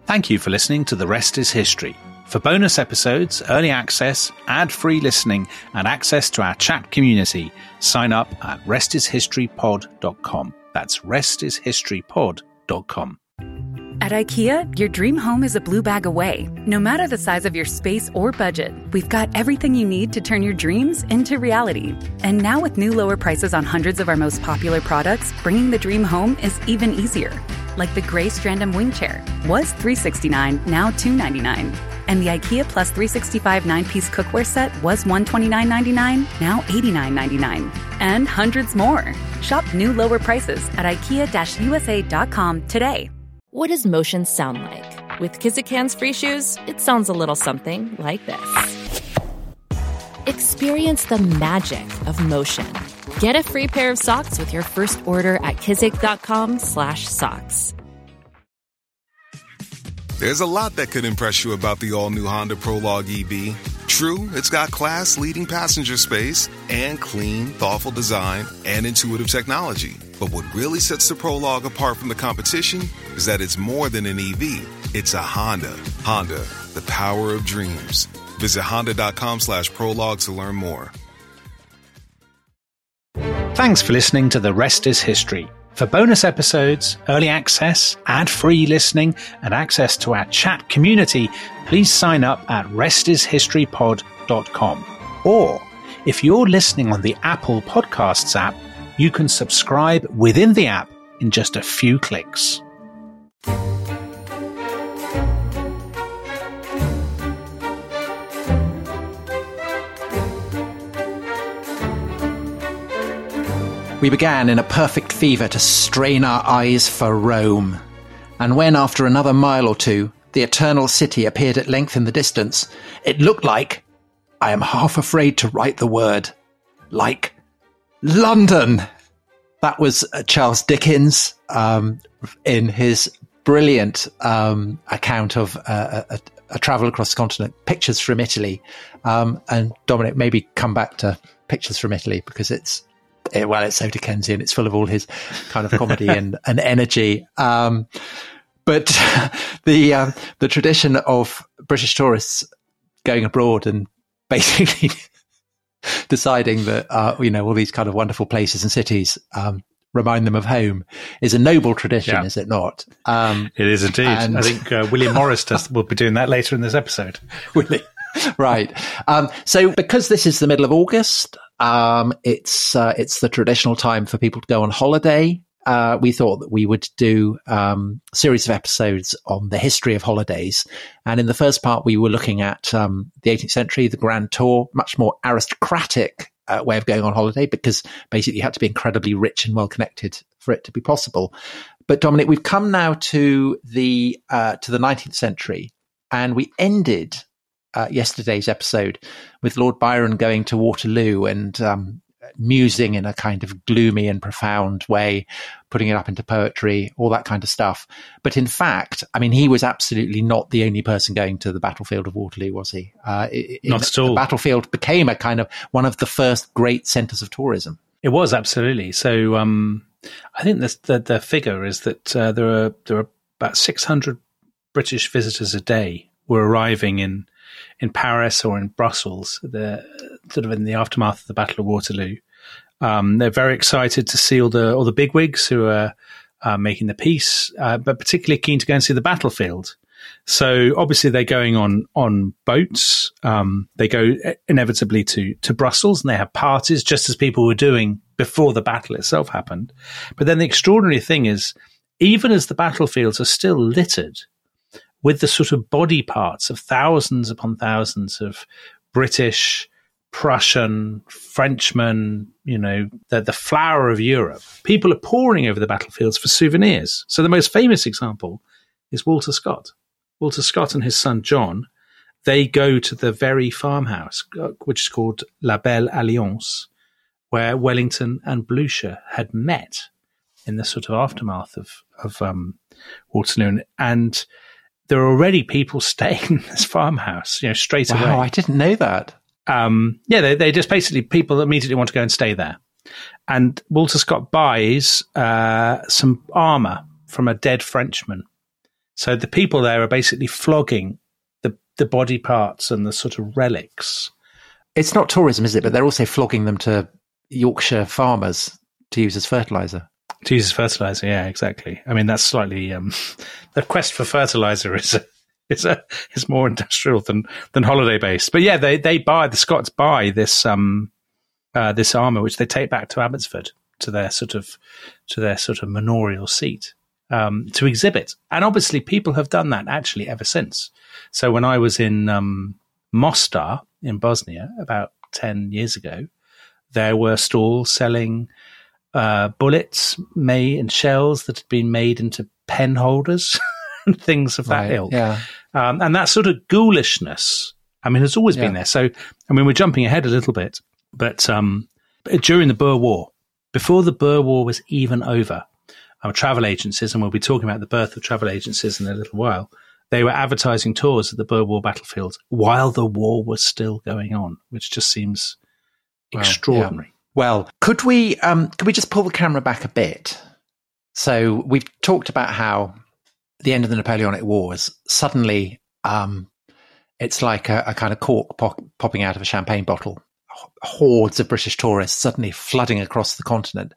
Thank you for listening to The Rest is History. For bonus episodes, early access, ad-free listening, and access to our chat community, sign up at restishistorypod.com. That's restishistorypod.com. At IKEA, your dream home is a blue bag away. No matter the size of your space or budget, we've got everything you need to turn your dreams into reality. And now with new lower prices on hundreds of our most popular products, bringing the dream home is even easier. Like the gray Strandom wing chair was $369, now $299. And the IKEA Plus 365 9-piece cookware set was $129.99, now $89.99. And hundreds more. Shop new lower prices at IKEA-USA.com today. What does motion sound like? With Kizikans free shoes, it sounds a little something like this. Experience the magic of motion. Get a free pair of socks with your first order at kizik.com/socks. There's a lot that could impress you about the all-new Honda Prologue EV. True, it's got class-leading passenger space and clean, thoughtful design and intuitive technology. But what really sets the Prologue apart from the competition is that it's more than an EV. It's a Honda. Honda, the power of dreams. Visit honda.com/prologue to learn more. Thanks for listening to The Rest is History. For bonus episodes, early access, ad-free listening, and access to our chat community, please sign up at restishistorypod.com. Or, if you're listening on the Apple Podcasts app, you can subscribe within the app in just a few clicks. We began in a perfect fever to strain our eyes for Rome. And when, after another mile or two, the eternal city appeared at length in the distance, it looked like, I am half afraid to write the word, like London. That was Charles Dickens in his brilliant account of a travel across the continent, Pictures from Italy. And Dominic, maybe come back to Pictures from Italy because it's so Dickensian. It's full of all his kind of comedy and energy. But the tradition of British tourists going abroad and basically deciding that all these kind of wonderful places and cities remind them of home is a noble tradition, is it not? It is indeed. I think William Morris will be doing that later in this episode. Really? Right. So because this is the middle of August, it's the traditional time for people to go on holiday. We thought that we would do a series of episodes on the history of holidays. And in the first part, we were looking at the 18th century, the Grand Tour, much more aristocratic way of going on holiday, because basically you had to be incredibly rich and well-connected for it to be possible. But Dominic, we've come now to the 19th century, and we ended yesterday's episode with Lord Byron going to Waterloo and musing in a kind of gloomy and profound way, putting it up into poetry, all that kind of stuff. But in fact, I mean, he was absolutely not the only person going to the battlefield of Waterloo, was he? Not at all. The battlefield became a kind of one of the first great centres of tourism. It was, absolutely. So I think the figure is that there are about 600 British visitors a day were arriving in Paris or in Brussels, sort of in the aftermath of the Battle of Waterloo. They're very excited to see all the bigwigs who are making the peace, but particularly keen to go and see the battlefield. So obviously they're going on boats. They go inevitably to Brussels, and they have parties just as people were doing before the battle itself happened. But then the extraordinary thing is, even as the battlefields are still littered with the sort of body parts of thousands upon thousands of British, Prussian, Frenchmen, the flower of Europe. People are pouring over the battlefields for souvenirs. So the most famous example is Walter Scott. Walter Scott and his son John, they go to the very farmhouse, which is called La Belle Alliance, where Wellington and Blucher had met in the sort of aftermath of Waterloo. And there are already people staying in this farmhouse, straight away. Wow, I didn't know that. They just basically, people immediately want to go and stay there. And Walter Scott buys some armour from a dead Frenchman. So the people there are basically flogging the body parts and the sort of relics. It's not tourism, is it? But they're also flogging them to Yorkshire farmers to use as fertilizer. To use as fertilizer, yeah, exactly. I mean, that's slightly the quest for fertilizer is more industrial than holiday based. But yeah, the Scots buy this this armor, which they take back to Abbotsford to their sort of manorial seat to exhibit. And obviously, people have done that actually ever since. So when I was in Mostar in Bosnia about 10 years ago, there were stalls selling bullets made and shells that had been made into pen holders and things of that ilk. Yeah. And that sort of ghoulishness, I mean, has always been there. So, I mean, we're jumping ahead a little bit, but during the Boer War, before the Boer War was even over, our travel agencies, and we'll be talking about the birth of travel agencies in a little while, they were advertising tours at the Boer War battlefields while the war was still going on, which just seems extraordinary. Yeah. Well, could we just pull the camera back a bit? So we've talked about how the end of the Napoleonic Wars, suddenly it's like a kind of cork popping out of a champagne bottle. Hordes of British tourists suddenly flooding across the continent.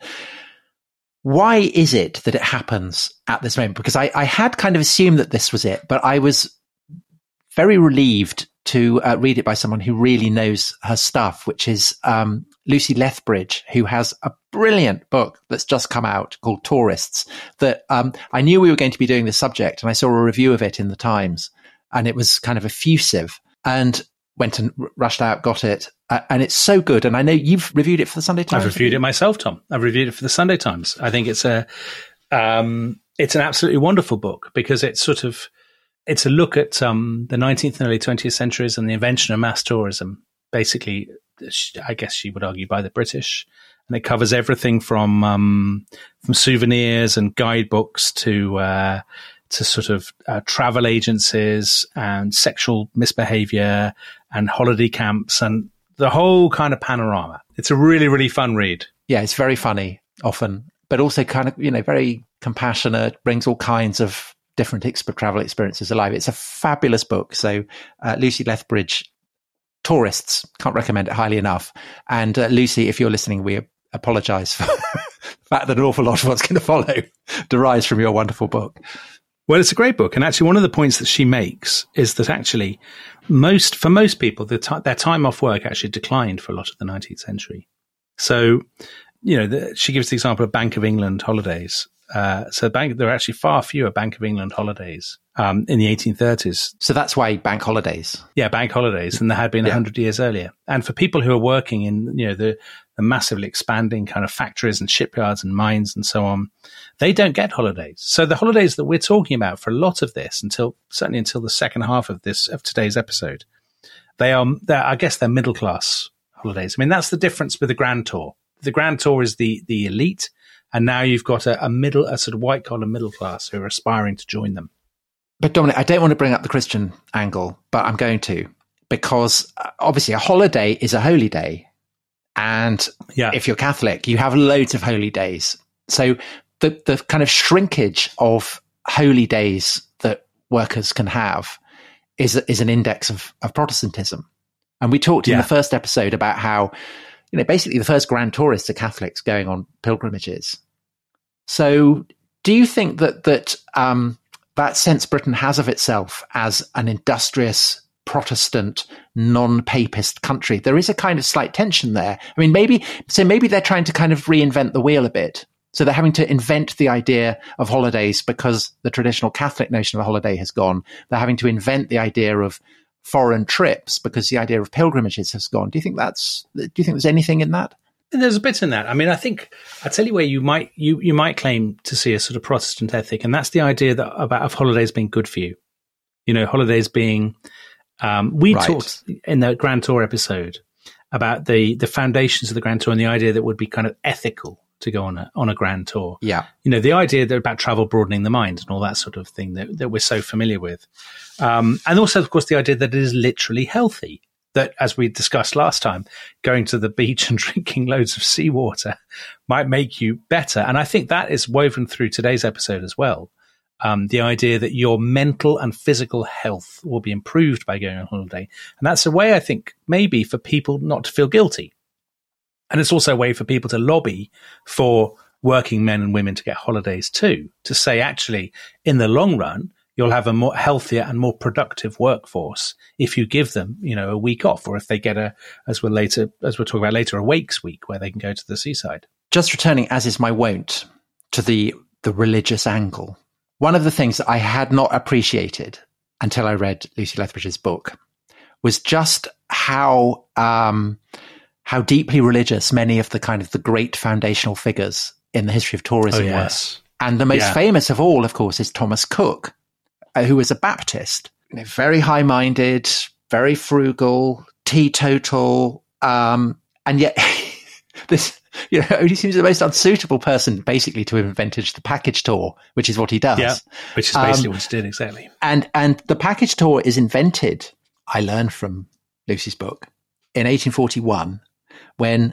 Why is it that it happens at this moment? Because I had kind of assumed that this was it, but I was very relieved to read it by someone who really knows her stuff, which is Lucy Lethbridge, who has a brilliant book that's just come out called Tourists, that I knew we were going to be doing this subject, and I saw a review of it in the Times, and it was kind of effusive, and went and rushed out, got it, and it's so good. And I know you've reviewed it for the Sunday Times. I've reviewed it myself, Tom. I've reviewed it for the Sunday Times. I think it's an absolutely wonderful book because it's a look at the 19th and early 20th centuries and the invention of mass tourism, basically, I guess she would argue, by the British. And it covers everything from souvenirs and guidebooks to sort of travel agencies and sexual misbehavior and holiday camps and the whole kind of panorama. It's a really, really fun read. Yeah, it's very funny often, but also kind of, very compassionate, brings all kinds of different travel experiences alive. It's a fabulous book. So Lucy Lethbridge, Tourists, can't recommend it highly enough. And Lucy, if you're listening, we apologise for the fact that an awful lot of what's going to follow derives from your wonderful book. Well, it's a great book. And actually, one of the points that she makes is that actually for most people, their time off work actually declined for a lot of the 19th century. So, she gives the example of Bank of England holidays. There are actually far fewer Bank of England holidays in the 1830s. So that's why bank holidays. Yeah, bank holidays than there had been 100 years earlier. And for people who are working in the massively expanding kind of factories and shipyards and mines and so on, they don't get holidays. So the holidays that we're talking about for a lot of this, certainly until the second half of today's episode, I guess they're middle class holidays. I mean, that's the difference with the Grand Tour. The Grand Tour is the elite. And now you've got a sort of white collar middle class who are aspiring to join them. But Dominic, I don't want to bring up the Christian angle, but I'm going to, because obviously a holiday is a holy day. And if you're Catholic, you have loads of holy days. So the kind of shrinkage of holy days that workers can have is an index of Protestantism. And we talked in the first episode about how, basically the first grand tourists are Catholics going on pilgrimages. So do you think that sense Britain has of itself as an industrious, Protestant, non-papist country, there is a kind of slight tension there? I mean, maybe they're trying to kind of reinvent the wheel a bit. So they're having to invent the idea of holidays because the traditional Catholic notion of a holiday has gone. They're having to invent the idea of foreign trips because the idea of pilgrimages has gone. Do you think there's anything in that? There's a bit in that. I mean, I think I'll tell you where you might claim to see a sort of Protestant ethic, and that's the idea of holidays being good for you. Holidays being talked in the Grand Tour episode about the foundations of the Grand Tour and the idea that it would be kind of ethical to go on a Grand Tour. Yeah. The idea that about travel broadening the mind and all that sort of thing that we're so familiar with. And also, of course, the idea that it is literally healthy, that, as we discussed last time, going to the beach and drinking loads of seawater might make you better. And I think that is woven through today's episode as well. The idea that your mental and physical health will be improved by going on holiday. And that's a way, I think, maybe for people not to feel guilty. And it's also a way for people to lobby for working men and women to get holidays too, to say, actually, in the long run, you'll have a more healthier and more productive workforce if you give them, a week off, or if they get as we'll talk about later, a wakes week where they can go to the seaside. Just returning, as is my wont, to the religious angle. One of the things that I had not appreciated until I read Lucy Lethbridge's book was just how deeply religious many of the kind of the great foundational figures in the history of tourism were. And the most famous of all, of course, is Thomas Cook, who was a Baptist, very high-minded, very frugal, teetotal, and yet this, only seems the most unsuitable person basically to have invented the package tour, which is what he does. Yeah, which is basically what he did, exactly. And the package tour is invented, I learned from Lucy's book, in 1841, when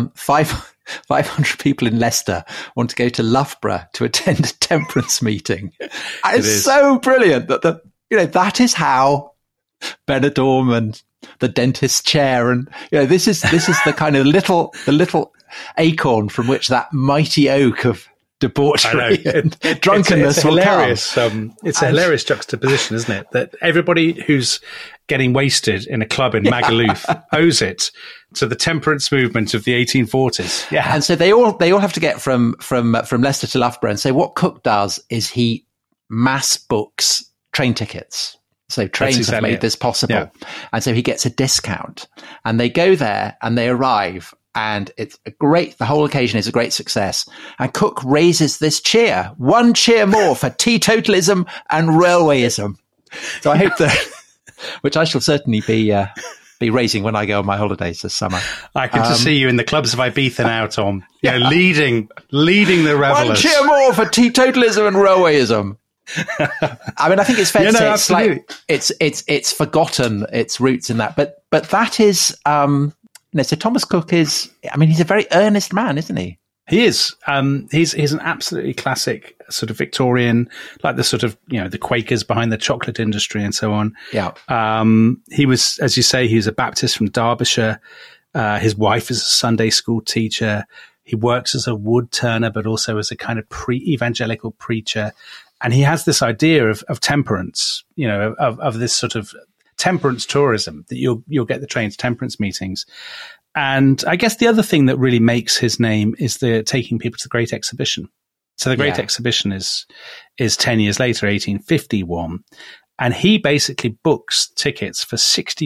500 people in Leicester want to go to Loughborough to attend a temperance meeting. It's so brilliant that that is how Benidorm and the dentist's chair, and this is the kind of the little acorn from which that mighty oak of debauchery and drunkenness will come. It's a hilarious juxtaposition, isn't it? That everybody who's getting wasted in a club in Magaluf owes it to the temperance movement of the 1840s. Yeah, and so they all have to get from Leicester to Loughborough. And so what Cook does is he mass books train tickets. So trains have made this possible. Yeah. And so he gets a discount. And they go there and they arrive. And it's the whole occasion is a great success. And Cook raises this cheer, one cheer more for teetotalism and railwayism. So I hope that, which I shall certainly be raising when I go on my holidays this summer. I can just see you in the clubs of Ibiza now, Tom. Leading the revelers. One cheer more for teetotalism and railwayism. I mean, I think it's fair to say it's forgotten its roots in that, but that is, so Thomas Cook he's a very earnest man, isn't he? He is. He's an absolutely classic sort of Victorian, like the sort of, the Quakers behind the chocolate industry and so on. Yeah. He was, as you say, he was a Baptist from Derbyshire. His wife is a Sunday school teacher. He works as a wood turner, but also as a kind of evangelical preacher. And he has this idea of temperance, of this sort of temperance tourism, that you'll get the train to temperance meetings. And I guess the other thing that really makes his name is the taking people to the Great Exhibition. So the Great Exhibition is 10 years later, 1851. And he basically books tickets for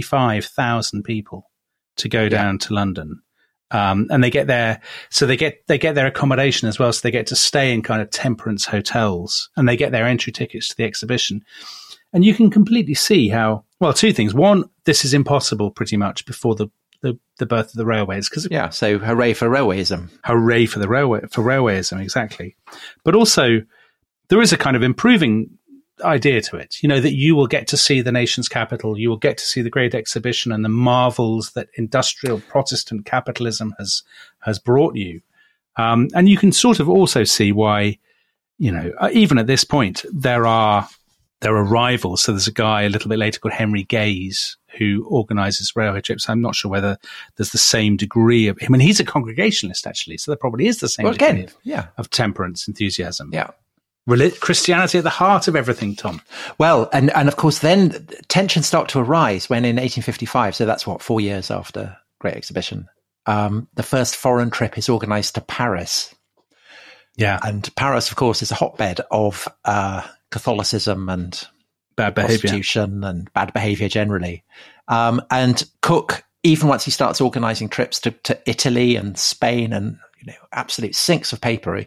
65,000 people to go down to London. And they get there, so they get their accommodation as well. So they get to stay in kind of temperance hotels, and they get their entry tickets to the exhibition. And you can completely see how, well, two things. One, this is impossible pretty much before the birth of the railways. So hooray for railwayism. Hooray for railwayism, exactly. But also there is a kind of improving idea to it, that you will get to see the nation's capital, you will get to see the Great Exhibition and the marvels that industrial Protestant capitalism has brought you. And you can sort of also see why, even at this point, there are rivals. So there's a guy a little bit later called Henry Gaze who organizes railway trips. I'm not sure whether there's the same degree of him. And he's a Congregationalist, actually. So there probably is the same degree of temperance enthusiasm. Yeah. Christianity at the heart of everything, Tom. Well, and of course, then tensions start to arise when in 1855, so that's 4 years after Great Exhibition, the first foreign trip is organized to Paris. Yeah. And Paris, of course, is a hotbed of Catholicism and bad behavior, prostitution and bad behavior generally. And Cook, even once he starts organizing trips to Italy and Spain and, absolute sinks of papery,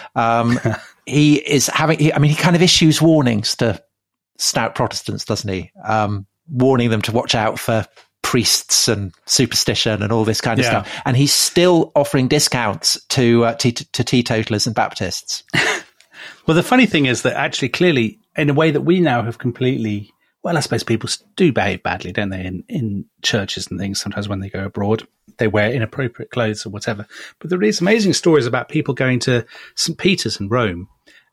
he kind of issues warnings to stout Protestants, doesn't he? Warning them to watch out for priests and superstition and all this kind of stuff. And he's still offering discounts to teetotalers and Baptists. Well, the funny thing is that actually, clearly, in a way that we now have completely, well, I suppose people do behave badly, don't they, in churches and things. Sometimes when they go abroad, they wear inappropriate clothes or whatever. But there are these amazing stories about people going to St. Peter's in Rome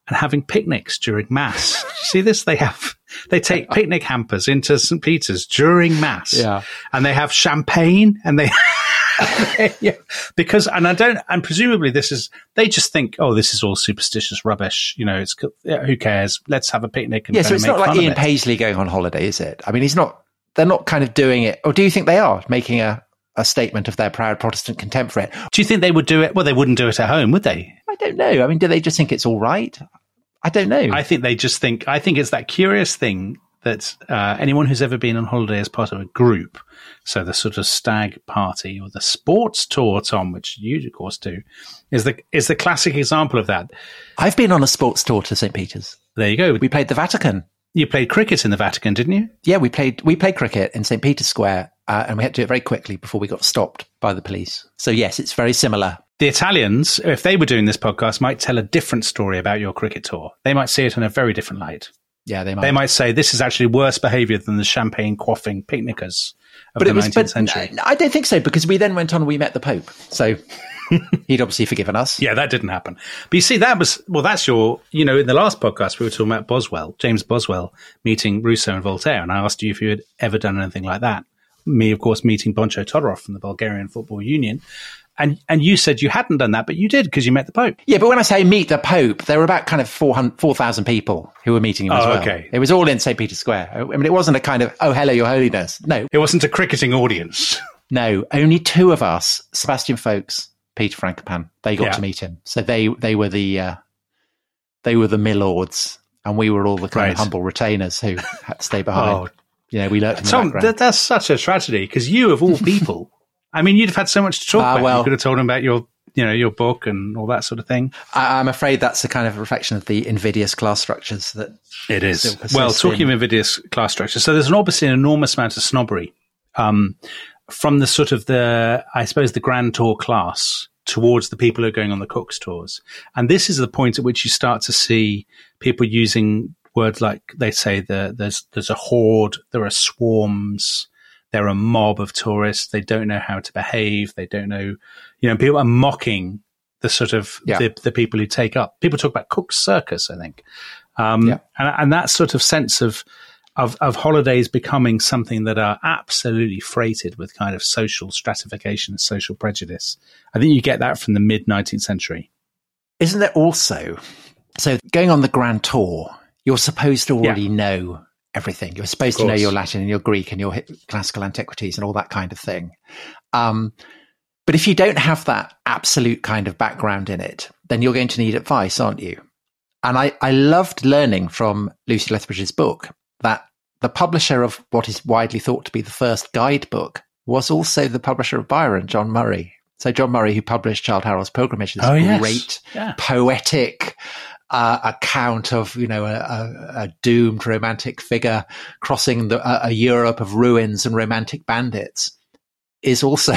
and having picnics during Mass. See this? They take picnic hampers into St. Peter's during Mass. Yeah. And they have champagne and they, yeah, because, and presumably they just think, oh, this is all superstitious rubbish. You know, who cares? Let's have a picnic. And so it's not like Ian Paisley going on holiday, is it? I mean, they're not kind of doing it. Or do you think they are making a statement of their proud Protestant contempt for it? Do you think they would do it? Well, they wouldn't do it at home, would they? I don't know. I mean, do they just think it's all right? I don't know. I think it's that curious thing that anyone who's ever been on holiday as part of a group, so the sort of stag party or the sports tour, Tom, which you of course do, is the classic example of that. I've been on a sports tour to St. Peter's. There you go. We played the Vatican. You played cricket in the Vatican, didn't you? Yeah, we played cricket in St. Peter's Square, and we had to do it very quickly before we got stopped by the police. So yes, it's very similar. The Italians, if they were doing this podcast, might tell a different story about your cricket tour. They might see it in a very different light. Yeah, they might. They might say this is actually worse behaviour than the champagne quaffing picnickers of the 19th century. I don't think so, because we then went on and we met the Pope. So he'd obviously forgiven us. Yeah, that didn't happen. But you see, that's your, in the last podcast, we were talking about Boswell, James Boswell, meeting Rousseau and Voltaire. And I asked you if you had ever done anything like that. Me, of course, meeting Boncho Todorov from the Bulgarian Football Union. And you said you hadn't done that, but you did because you met the Pope. Yeah, but when I say meet the Pope, there were about kind of 4,000 people who were meeting him as well. Okay. It was all in St. Peter's Square. I mean, it wasn't a kind of, oh, hello, Your Holiness. No. It wasn't a cricketing audience. No, only two of us, Sebastian Folkes, Peter Frankopan, they got to meet him. So they were the milords, and we were all the kind of humble retainers who had to stay behind. We lurked in the background. That's such a tragedy, because you, of all people, I mean, you'd have had so much to talk about. Well, you could have told him about your book and all that sort of thing. I'm afraid that's a kind of reflection of the invidious class structures that it is. Well, talking of invidious class structures, so there's obviously an enormous amount of snobbery from the sort of the Grand Tour class towards the people who are going on the Cook's tours. And this is the point at which you start to see people using words like, they say there's a horde, there are swarms, they're a mob of tourists. They don't know how to behave. They don't know, people are mocking the sort of the people who take up. People talk about Cook's Circus, I think. And that sort of sense of holidays becoming something that are absolutely freighted with kind of social stratification and social prejudice. I think you get that from the mid-19th century. Isn't there also, so going on the Grand Tour, you're supposed to already know everything. You're supposed to know your Latin and your Greek and your classical antiquities and all that kind of thing. But if you don't have that absolute kind of background in it, then you're going to need advice, aren't you? And I loved learning from Lucy Lethbridge's book that the publisher of what is widely thought to be the first guidebook was also the publisher of Byron, John Murray. So John Murray, who published Childe Harold's Pilgrimage, this great poetic account of, a doomed romantic figure crossing a Europe of ruins and romantic bandits, is also,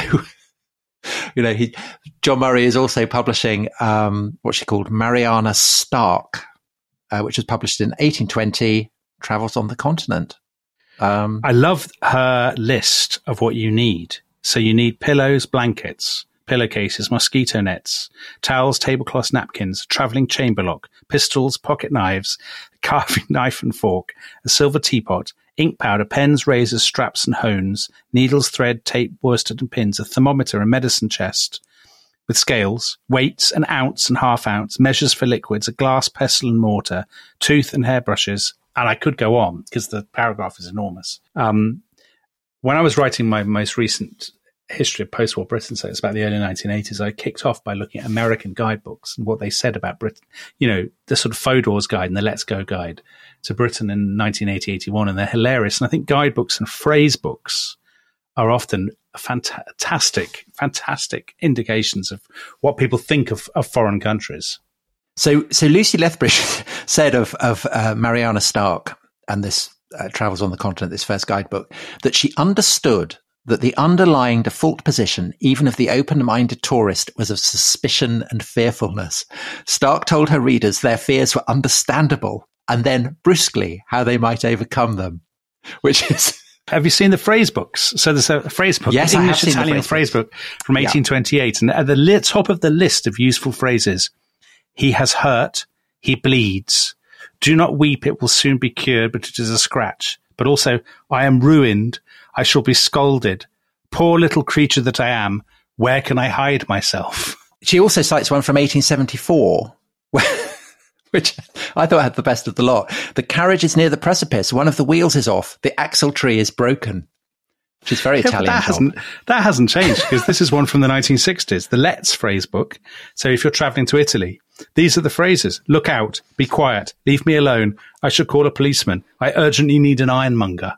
John Murray is also publishing what she called Mariana Stark, which was published in 1820, Travels on the Continent. I love her list of what you need. So you need pillows, blankets, pillowcases, mosquito nets, towels, tablecloths, napkins, a travelling chamber lock, pistols, pocket knives, a carving knife and fork, a silver teapot, ink powder, pens, razors, straps and hones, needles, thread, tape, worsted and pins, a thermometer, a medicine chest with scales, weights, an ounce and half ounce, measures for liquids, a glass, pestle and mortar, tooth and hairbrushes. And I could go on because the paragraph is enormous. When I was writing my most recent history of post-war Britain, so it's about the early 1980s, I kicked off by looking at American guidebooks and what they said about Britain, the sort of Fodor's guide and the Let's Go guide to Britain in 1980-81, and they're hilarious. And I think guidebooks and phrase books are often fantastic indications of what people think of foreign countries. So Lucy Lethbridge said of Mariana Stark and this Travels on the Continent, this first guidebook, that she understood that the underlying default position, even of the open-minded tourist, was of suspicion and fearfulness. Stark told her readers their fears were understandable, and then brusquely how they might overcome them, which is... Have you seen the phrase books? So there's a phrase book, yes, English-Italian phrase book from 1828, and at the top of the list of useful phrases, he has hurt, He bleeds. Do not weep, it will soon be cured, but it is a scratch. But also, I am ruined. I shall be scalded. Poor little creature that I am. Where can I hide myself? She also cites one from 1874, which I thought had the best of the lot. The carriage is near the precipice. One of the wheels is off. The axle tree is broken. Which is very Italian. That hasn't changed, because this is one from the 1960s, the Let's phrase book. So if you're traveling to Italy, these are the phrases. Look out, be quiet, leave me alone. I should call a policeman. I urgently need an ironmonger.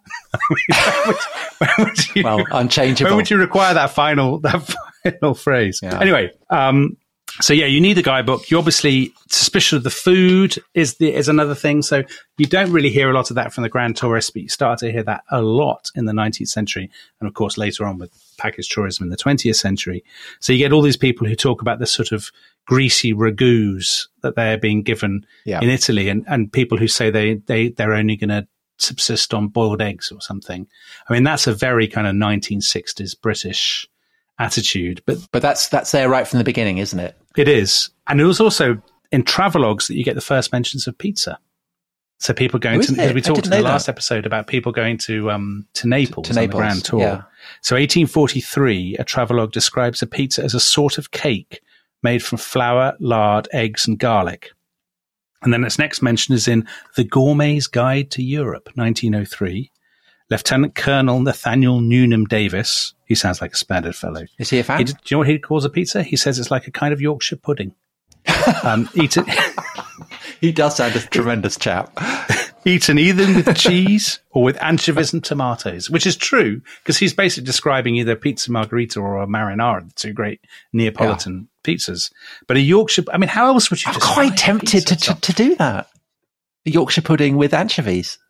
Unchangeable. When would you require that final phrase? Yeah. Anyway, so yeah, you need the guidebook. You obviously, suspicion of the food is another thing. So you don't really hear a lot of that from the grand tourists, but you start to hear that a lot in the 19th century. And of course, later on with package tourism in the 20th century. So you get all these people who talk about this sort of greasy ragouts that they're being given in Italy, and people who say they're only going to subsist on boiled eggs or something. I mean, that's a very kind of 1960s British attitude, but that's there right from the beginning, isn't it? It is. And it was also in travelogues that you get the first mentions of pizza. So people going to, because we talked in the last episode about people going to Naples on the Grand Tour. Yeah. So 1843, a travelogue describes a pizza as a sort of cake made from flour, lard, eggs, and garlic. And then its next mention is in The Gourmet's Guide to Europe, 1903. Lieutenant Colonel Nathaniel Newnham Davis, he sounds like a splendid fellow. Is he a fan? Do you know what he calls a pizza? He says it's like a kind of Yorkshire pudding. Eaten. He does sound a tremendous chap. Eaten either with cheese or with anchovies and tomatoes, which is true, because he's basically describing either pizza margherita or a marinara, the two great Neapolitan pizzas. But a Yorkshire, I mean, how else would you I'm quite tempted to do that. A Yorkshire pudding with anchovies.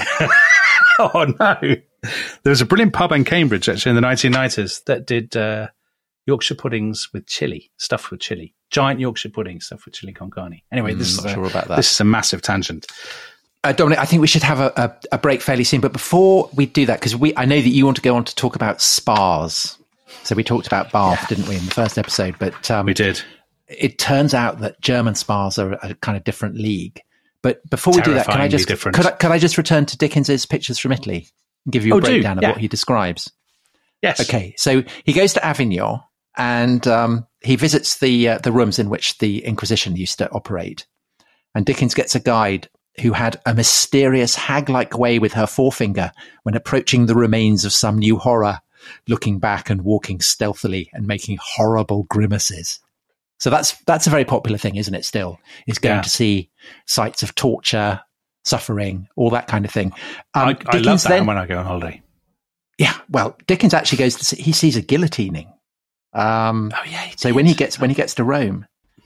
Oh, no. There was a brilliant pub in Cambridge, actually, in the 1990s that did Yorkshire puddings with chili, stuffed with chili. Giant Yorkshire pudding stuffed with chili con carne. Anyway, this is a massive tangent. Dominic, I think we should have a break fairly soon. But before we do that, because I know that you want to go on to talk about spas. So we talked about Bath, didn't we, in the first episode? But we did. It turns out that German spas are a kind of different league. But before we do that, can I just return to Dickens's Pictures from Italy and give you a breakdown of what he describes? Yes. Okay. So he goes to Avignon and he visits the rooms in which the Inquisition used to operate. And Dickens gets a guide who had a mysterious hag-like way with her forefinger when approaching the remains of some new horror, looking back and walking stealthily and making horrible grimaces. So that's a very popular thing, isn't it, still? Is going to see sites of torture, suffering, all that kind of thing. I love that when I go on holiday. Yeah, well, Dickens actually goes to see, he sees a guillotining. So when he gets to Rome,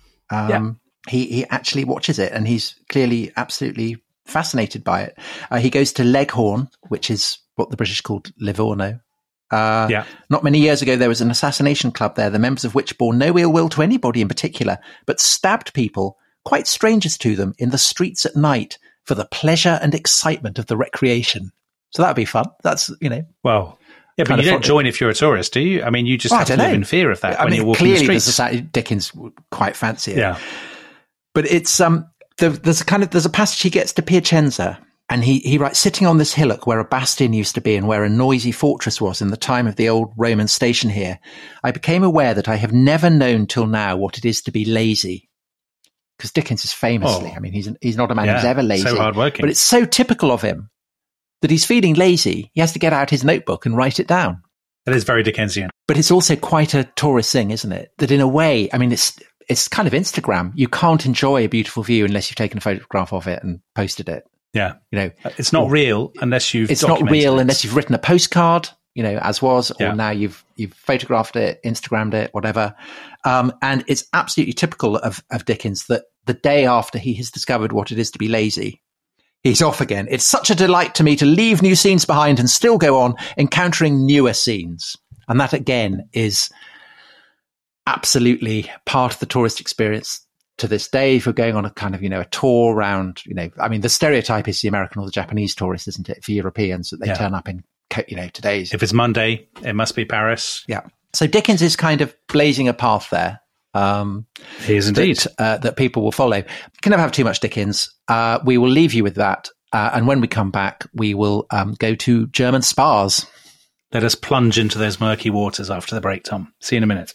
he actually watches it, and he's clearly absolutely fascinated by it. He goes to Leghorn, which is what the British called Livorno. Not many years ago, there was an assassination club there, the members of which bore no ill will to anybody in particular, but stabbed people, quite strangers to them, in the streets at night for the pleasure and excitement of the recreation. So that'd be fun. That's, Well, yeah, but you don't join if you're a tourist, do you? I mean, you just have to live in fear of that when you're walking the streets. Clearly, Dickens would quite fancy it. Yeah. But it's there's a passage he gets to Piacenza, and he writes, sitting on this hillock where a bastion used to be and where a noisy fortress was in the time of the old Roman station here, I became aware that I have never known till now what it is to be lazy. Because Dickens is famously, I mean, he's not a man who's ever lazy. So hardworking. But it's so typical of him that he's feeling lazy. He has to get out his notebook and write it down. That is very Dickensian. But it's also quite a tourist thing, isn't it? That in a way, I mean, it's kind of Instagram. You can't enjoy a beautiful view unless you've taken a photograph of it and posted it. Yeah. It's not real unless you've unless you've written a postcard, as was, or now you've photographed it, Instagrammed it, whatever. And it's absolutely typical of Dickens that the day after he has discovered what it is to be lazy, he's off again. It's such a delight to me to leave new scenes behind and still go on encountering newer scenes. And that again is absolutely part of the tourist experience to this day. If we're going on a kind of, a tour around, I mean, the stereotype is the American or the Japanese tourist, isn't it? For Europeans, that they turn up in, today's. If it's Monday, it must be Paris. Yeah. So Dickens is kind of blazing a path there. He is indeed. That people will follow. You can never have too much Dickens. We will leave you with that. And when we come back, we will go to German spas. Let us plunge into those murky waters after the break, Tom. See you in a minute.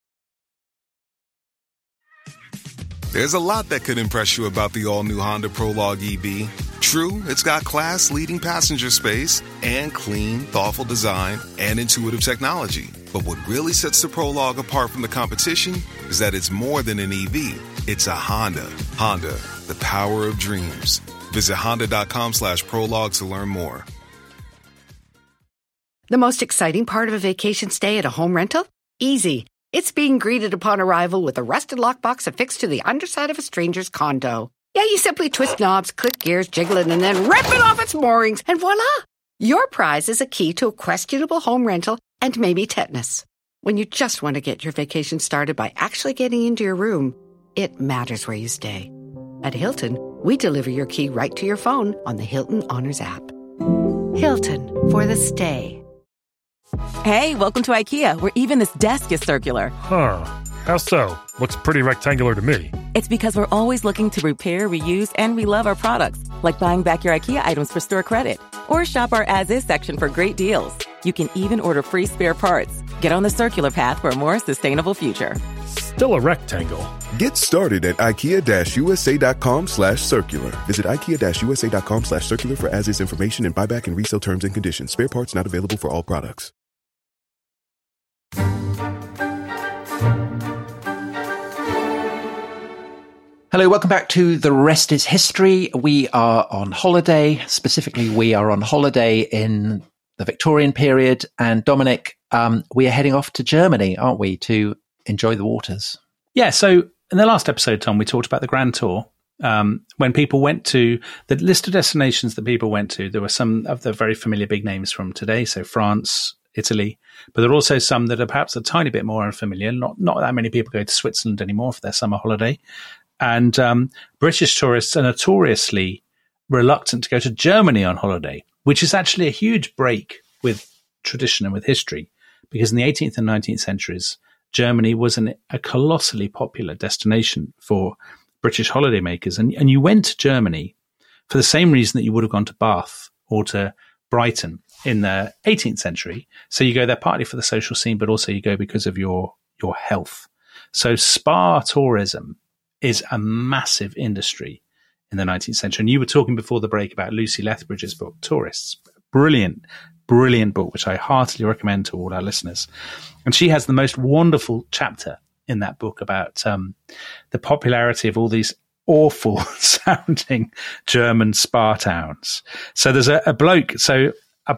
There's a lot that could impress you about the all-new Honda Prologue EV. True, it's got class-leading passenger space and clean, thoughtful design and intuitive technology. But what really sets the Prologue apart from the competition is that it's more than an EV. It's a Honda. Honda, the power of dreams. Visit honda.com/prologue to learn more. The most exciting part of a vacation stay at a home rental? Easy. It's being greeted upon arrival with a rusted lockbox affixed to the underside of a stranger's condo. Yeah, you simply twist knobs, click gears, jiggle it, and then rip it off its moorings, and voila! Your prize is a key to a questionable home rental and maybe tetanus. When you just want to get your vacation started by actually getting into your room, it matters where you stay. At Hilton, we deliver your key right to your phone on the Hilton Honors app. Hilton, for the stay. Hey, welcome to IKEA, where even this desk is circular. Huh. How so? Looks pretty rectangular to me. It's because we're always looking to repair, reuse, and relove our products, like buying back your IKEA items for store credit. Or shop our as-is section for great deals. You can even order free spare parts. Get on the circular path for a more sustainable future. Still a rectangle. Get started at IKEA-USA.com/circular. Visit IKEA-USA.com/circular for as-is information and buyback and resale terms and conditions. Spare parts not available for all products. Hello, welcome back to The Rest is History. We are on holiday. Specifically, we are on holiday in the Victorian period. And Dominic, we are heading off to Germany, aren't we, to enjoy the waters? Yeah, so in the last episode, Tom, we talked about the Grand Tour. When people went to the list of destinations that people went to, there were some of the very familiar big names from today, so France, Italy, but there are also some that are perhaps a tiny bit more unfamiliar. Not that many people go to Switzerland anymore for their summer holiday. And British tourists are notoriously reluctant to go to Germany on holiday, which is actually a huge break with tradition and with history, because in the 18th and 19th centuries, Germany was a colossally popular destination for British holidaymakers. And you went to Germany for the same reason that you would have gone to Bath or to Brighton in the 18th century. So you go there partly for the social scene, but also you go because of your health. So spa tourism is a massive industry in the 19th century. And you were talking before the break about Lucy Lethbridge's book, Tourists. Brilliant, brilliant book, which I heartily recommend to all our listeners. And she has the most wonderful chapter in that book about the popularity of all these awful sounding German spa towns. So there's a bloke in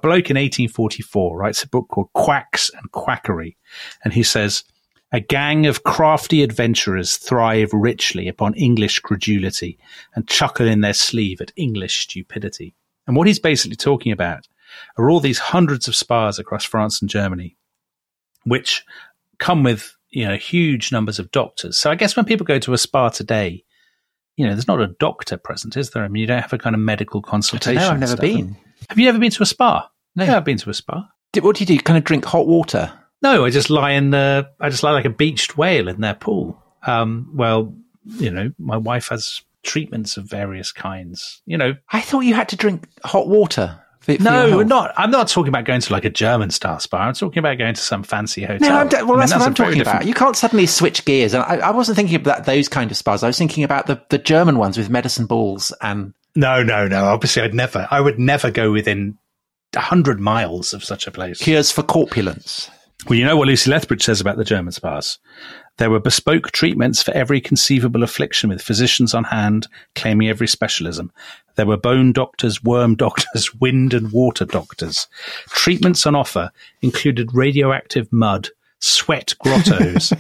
1844 writes a book called Quacks and Quackery. And he says, "A gang of crafty adventurers thrive richly upon English credulity and chuckle in their sleeve at English stupidity." And what he's basically talking about are all these hundreds of spas across France and Germany, which come with, huge numbers of doctors. So I guess when people go to a spa today, there's not a doctor present, is there? I mean, you don't have a kind of medical consultation. No, I've never been. Have you ever been to a spa? No. Yeah, I've been to a spa. What do you do? Kind of drink hot water? No, I just lie like a beached whale in their pool. My wife has treatments of various kinds, I thought you had to drink hot water. No, not. I'm not talking about going to like a German style spa. I'm talking about going to some fancy hotel. No, that's what I'm talking about. You can't suddenly switch gears. And I wasn't thinking about those kind of spas. I was thinking about the German ones with medicine balls and... No. Obviously, I would never go within 100 miles of such a place. Cures for corpulence. Well, you know what Lucy Lethbridge says about the German spas? There were bespoke treatments for every conceivable affliction, with physicians on hand claiming every specialism. There were bone doctors, worm doctors, wind and water doctors. Treatments on offer included radioactive mud, sweat grottos,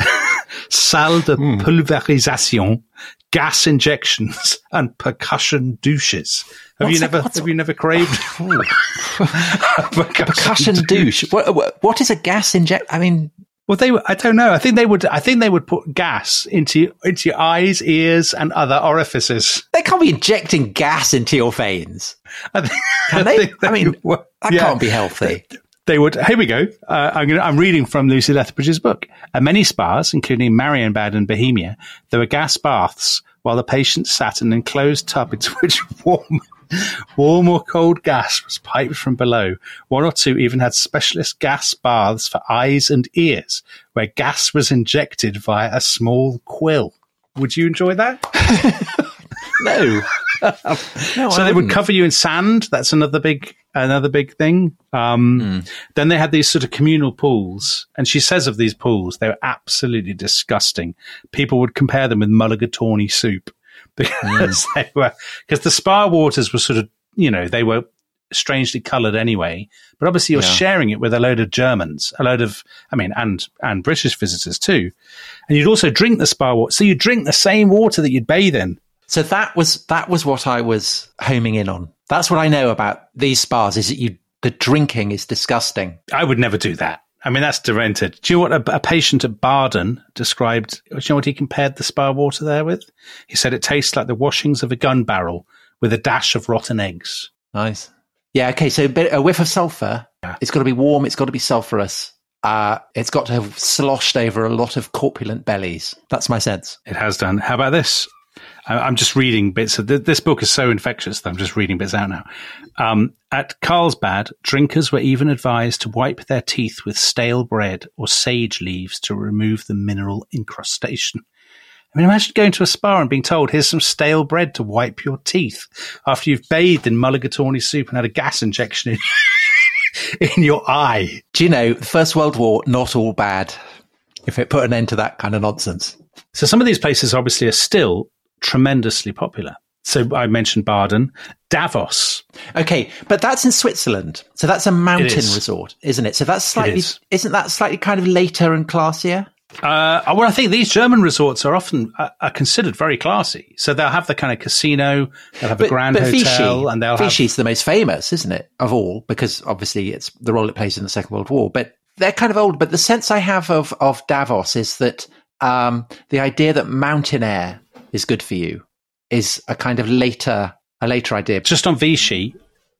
salle de pulverisation, gas injections, and percussion douches. Have you never craved percussion douche? What is a gas inject? I mean, well, I don't know. I think they would put gas into your eyes, ears, and other orifices. They can't be injecting gas into your veins. Can they? That can't be healthy. They would, here we go. I'm reading from Lucy Lethbridge's book. At many spas, including Marienbad and Bohemia, there were gas baths while the patients sat in an enclosed tub into which warm or cold gas was piped from below. One or two even had specialist gas baths for eyes and ears, where gas was injected via a small quill. Would you enjoy that? No. So they would cover you in sand. That's another big thing. Then they had these sort of communal pools, and she says of these pools, they were absolutely disgusting. People would compare them with mulligatawny soup because the spa waters were sort of, they were strangely coloured anyway. But obviously, you're sharing it with a load of Germans, and British visitors too. And you'd also drink the spa water, so you drink the same water that you'd bathe in. So that was what I was homing in on. That's what I know about these spas, is that the drinking is disgusting. I would never do that. I mean, that's demented. Do you know what a patient at Baden described? Do you know what he compared the spa water there with? He said it tastes like the washings of a gun barrel with a dash of rotten eggs. Nice. Yeah, okay, so a whiff of sulphur. Yeah. It's got to be warm, it's got to be sulphurous. It's got to have sloshed over a lot of corpulent bellies. That's my sense. It has done. How about this? I'm just reading bits of this book is so infectious that I'm just reading bits out now. At Carlsbad, drinkers were even advised to wipe their teeth with stale bread or sage leaves to remove the mineral incrustation. I mean, imagine going to a spa and being told, here's some stale bread to wipe your teeth after you've bathed in mulligatawny soup and had a gas injection in your eye. Do you know, the First World War, not all bad, if it put an end to that kind of nonsense. So some of these places obviously are still tremendously popular. So I mentioned Baden, Davos. Okay, but that's in Switzerland. So that's a mountain resort, isn't it? So that's isn't that slightly kind of later and classier? Well, I think these German resorts are often are considered very classy. So they'll have the kind of casino, they'll have a grand hotel, Vichy, and they'll Vichy's the most famous, isn't it, of all? Because obviously it's the role it plays in the Second World War. But they're kind of old. But the sense I have of Davos is that the idea that mountain air is good for you is a kind of later idea. Just on Vichy,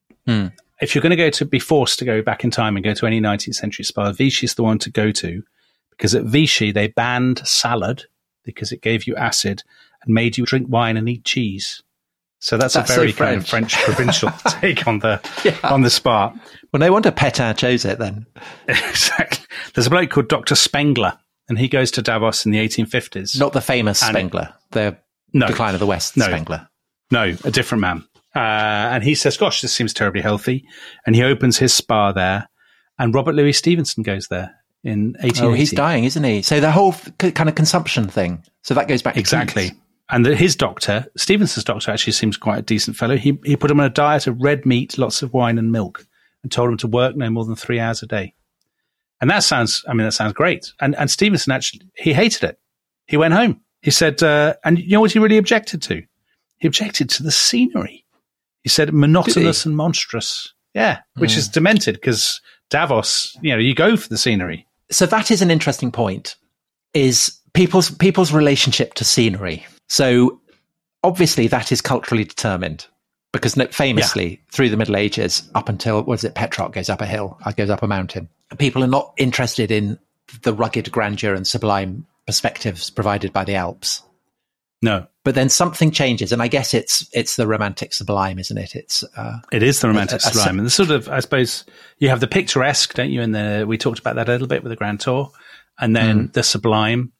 if you're going to be forced to go back in time and go to any 19th century spa, Vichy's the one to go to, because at Vichy they banned salad because it gave you acid and made you drink wine and eat cheese. So that's a very kind of French provincial take on the spa. Well, no wonder Pétain chose it then. Exactly. There's a bloke called Dr. Spengler, and he goes to Davos in the 1850s. Not the famous Spengler, the Decline of the West Spengler. No, a different man. And he says, gosh, this seems terribly healthy. And he opens his spa there. And Robert Louis Stevenson goes there in 1880. Oh, he's dying, isn't he? So the whole kind of consumption thing. So that goes back to exactly. Keats. And his doctor, Stevenson's doctor, actually seems quite a decent fellow. He put him on a diet of red meat, lots of wine and milk, and told him to work no more than 3 hours a day. And that sounds great. And Stevenson actually, he hated it. He went home. He said, and you know what he really objected to? He objected to the scenery. He said monotonous and monstrous. Yeah, which is demented because Davos, you go for the scenery. So that is an interesting point, is people's relationship to scenery. So obviously that is culturally determined, because famously through the Middle Ages, up until, Petrarch goes up a mountain. People are not interested in the rugged grandeur and sublime perspectives provided by the Alps. No. But then something changes, and I guess it's the romantic sublime, isn't it? It is the romantic sublime. And the sort of, I suppose, you have the picturesque, don't you? And we talked about that a little bit with the Grand Tour. And then the sublime,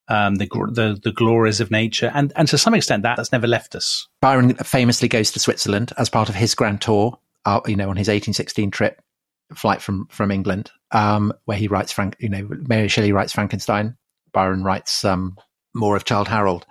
the glories of nature. And to some extent, that's never left us. Byron famously goes to Switzerland as part of his Grand Tour, on his 1816 trip, flight from England, where he writes Mary Shelley writes Frankenstein. Byron writes more of Childe Harold.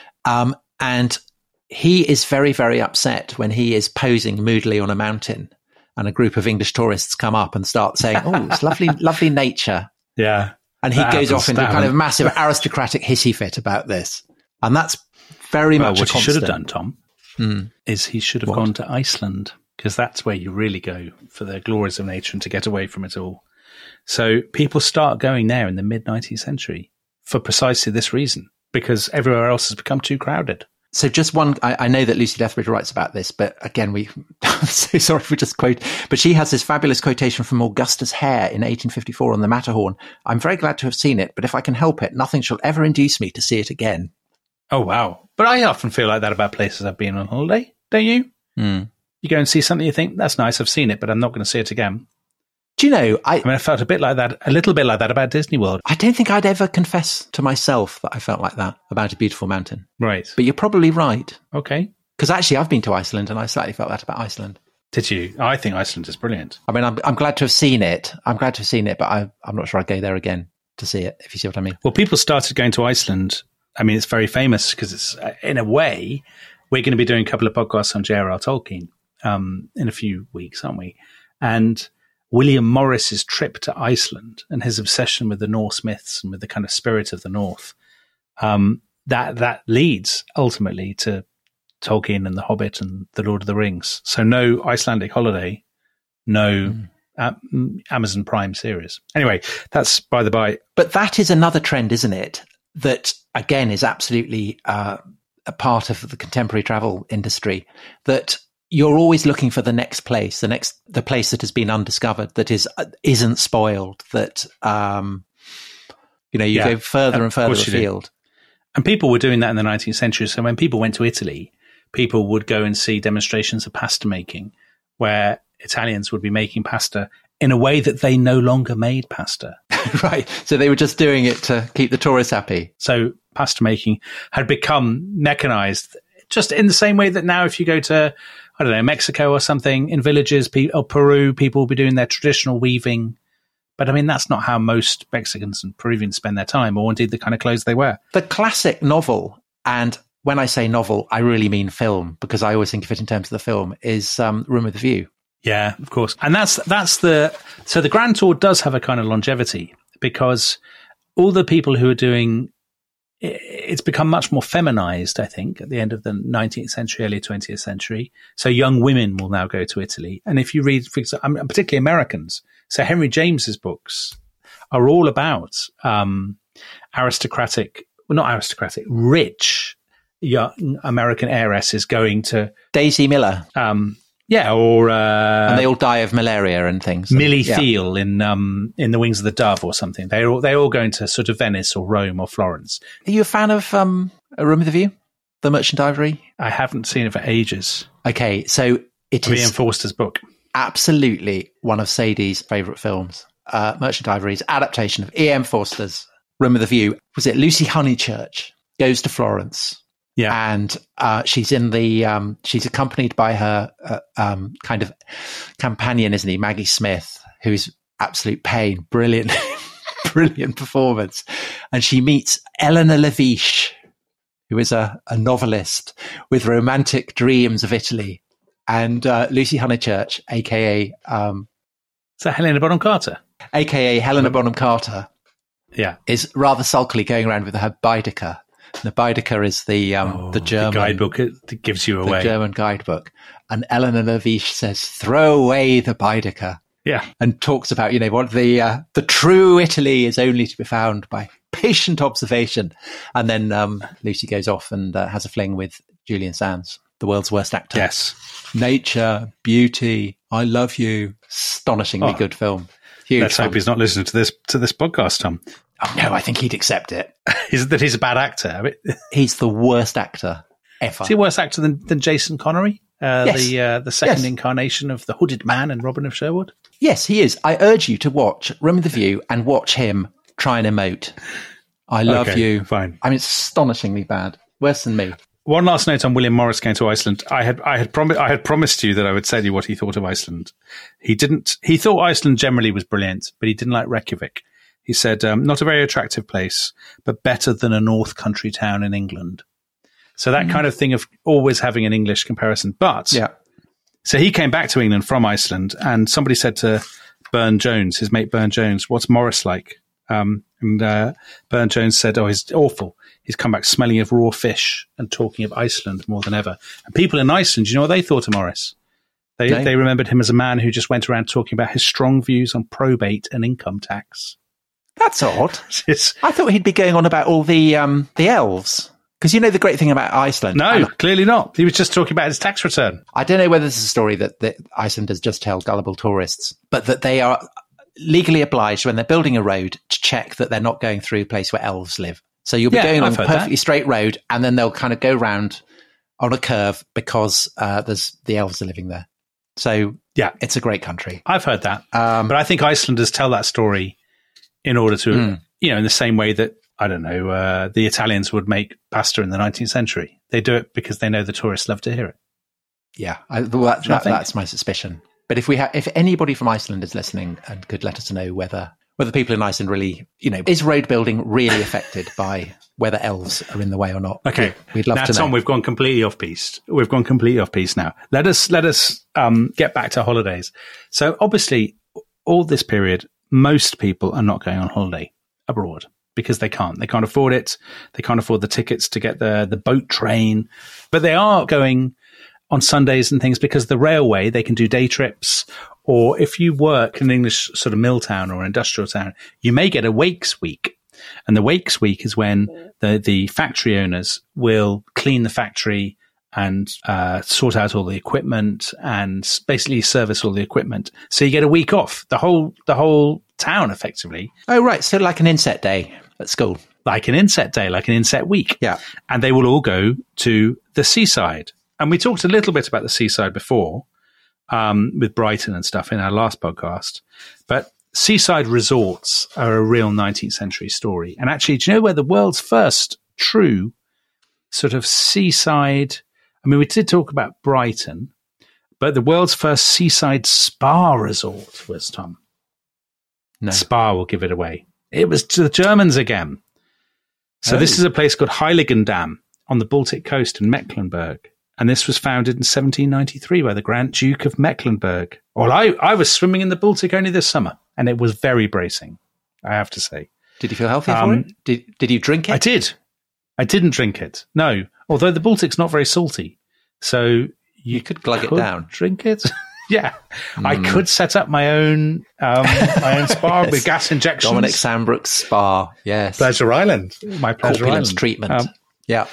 And he is very, very upset when he is posing moodily on a mountain and a group of English tourists come up and start saying, oh, it's lovely, lovely nature. Yeah. And he goes off into a kind of massive aristocratic hissy fit about this. And that's very much what a constant. He should have done, Tom, is he should have gone to Iceland, because that's where you really go for the glories of nature and to get away from it all. So people start going there in the mid-19th century for precisely this reason, because everywhere else has become too crowded. So just one, I know that Lucy Lethbridge writes about this, but again, I'm so sorry for just quote, but she has this fabulous quotation from Augustus Hare in 1854 on the Matterhorn. I'm very glad to have seen it, but if I can help it, nothing shall ever induce me to see it again. Oh, wow. But I often feel like that about places I've been on holiday, don't you? Mm. You go and see something, you think, that's nice, I've seen it, but I'm not going to see it again. Do you know, I felt a little bit like that about Disney World. I don't think I'd ever confess to myself that I felt like that about A Beautiful Mountain. Right. But you're probably right. Okay. Because actually I've been to Iceland and I slightly felt that about Iceland. Did you? I think Iceland is brilliant. I mean, I'm glad to have seen it. But I'm not sure I'd go there again to see it, if you see what I mean. Well, people started going to Iceland. I mean, it's very famous because it's, in a way, we're going to be doing a couple of podcasts on J.R.R. Tolkien in a few weeks, aren't we? And William Morris's trip to Iceland and his obsession with the Norse myths and with the kind of spirit of the North, that leads ultimately to Tolkien and The Hobbit and The Lord of the Rings. So no Icelandic holiday, no Amazon Prime series. Anyway, that's by the by. But that is another trend, isn't it? That, again, is absolutely a part of the contemporary travel industry, that you're always looking for the next place, the place that has been undiscovered, that isn't spoiled, that, you go further and further afield. And people were doing that in the 19th century. So when people went to Italy, people would go and see demonstrations of pasta making, where Italians would be making pasta in a way that they no longer made pasta. Right. So they were just doing it to keep the tourists happy. So pasta making had become mechanized, just in the same way that now if you go to, I don't know, Mexico or something, in villages or Peru, people will be doing their traditional weaving. But I mean, that's not how most Mexicans and Peruvians spend their time, or indeed the kind of clothes they wear. The classic novel, and when I say novel, I really mean film, because I always think of it in terms of the film, is Room with a View. Yeah, of course. And so the Grand Tour does have a kind of longevity, because all the people who are doing, it's become much more feminized, I think, at the end of the 19th century, early 20th century. So young women will now go to Italy. And if you read, for example, particularly Americans, so Henry James's books are all about rich young American heiresses going to Daisy Miller. And they all die of malaria and things. Millie Thiel in The Wings of the Dove or something. They're all going to sort of Venice or Rome or Florence. Are you a fan of A Room with a View? The Merchant Ivory? I haven't seen it for ages. Okay, so it is Ian Forster's book. Absolutely one of Sadie's favourite films. Merchant Ivory's adaptation of E.M. Forster's Room with a View. Was it Lucy Honeychurch goes to Florence? Yeah. And she's in the she's accompanied by her kind of companion, isn't he? Maggie Smith, who's absolute pain. Brilliant, brilliant performance. And she meets Eleanor Laviche, who is a novelist with romantic dreams of Italy. And Lucy Honeychurch, a.k.a. Is that Helena Bonham Carter? A.k.a. Helena Bonham Carter. Yeah. Is rather sulkily going around with her Baedeker. The Baedeker is the German guidebook. It gives you away. The German guidebook. And Eleanor Laviche says, "Throw away the Baedeker." Yeah, and talks about what the true Italy is only to be found by patient observation. And then Lucy goes off and has a fling with Julian Sands, the world's worst actor. Yes, nature, beauty, I love you. Astonishingly good film. Huge Let's hope he's not listening to this podcast, Tom. Oh, no, I think he'd accept it. Is that he's a bad actor? I mean, he's the worst actor ever. Is he a worse actor than Jason Connery? Yes. The second incarnation of the Hooded Man and Robin of Sherwood? Yes, he is. I urge you to watch Room with a View and watch him try and emote. I love you. Fine. I mean, it's astonishingly bad. Worse than me. One last note on William Morris going to Iceland. I had promised you that I would tell you what he thought of Iceland. He didn't. He thought Iceland generally was brilliant, but he didn't like Reykjavik. He said, not a very attractive place, but better than a North Country town in England. So that kind of thing of always having an English comparison. But so he came back to England from Iceland, and somebody said to Burne Jones, his mate Burne Jones, "What's Morris like?" And Burne Jones said, "Oh, he's awful. He's come back smelling of raw fish and talking of Iceland more than ever." And people in Iceland, you know what they thought of Morris? They remembered him as a man who just went around talking about his strong views on probate and income tax. That's odd. I thought he'd be going on about all the elves Because you know the great thing about Iceland? No, clearly not. He was just talking about his tax return. I don't know whether this is a story that Iceland has just told gullible tourists, but that they are legally obliged when they're building a road to check that they're not going through a place where elves live. So you'll be going on a perfectly straight road, and then they'll kind of go round on a curve because the elves are living there. So it's a great country. I've heard that. But I think Icelanders tell that story in order to, in the same way that, I don't know, the Italians would make pasta in the 19th century. They do it because they know the tourists love to hear it. Yeah, that's my suspicion. But if anybody from Iceland is listening and could let us know whether people in Iceland really, is road building really affected by whether elves are in the way or not? Okay, we'd love to know. Tom, we've gone completely off piste. Now. Let us get back to holidays. So obviously, all this period, most people are not going on holiday abroad because they can't. They can't afford it. They can't afford the tickets to get the boat train. But they are going on Sundays and things because the railway, they can do day trips. Or if you work in an English sort of mill town or industrial town, you may get a Wakes Week. And the Wakes Week is when the factory owners will clean the factory and sort out all the equipment and basically service all the equipment. So you get a week off, the whole town effectively. Oh, right. So like an inset day at school. Like an inset day, like an inset week. Yeah. And they will all go to the seaside. And we talked a little bit about the seaside before with Brighton and stuff in our last podcast. But seaside resorts are a real 19th century story. And actually, do you know where the world's first true sort of seaside... I mean, we did talk about Brighton, but the world's first seaside spa resort was, Tom. No. Spa will give it away. It was to the Germans again. So this is a place called Heiligendamm on the Baltic coast in Mecklenburg. And this was founded in 1793 by the Grand Duke of Mecklenburg. Well, I was swimming in the Baltic only this summer, and it was very bracing, I have to say. Did you feel healthy for it? Did you drink it? I did. I didn't drink it, no. Although the Baltic's not very salty. So you could glug it down. Drink it. Yeah. I could set up my own spa with gas injections. Dominic Sandbrook's spa, yes. Pleasure Island. My Pleasure Corpulence Island. treatment. Yeah.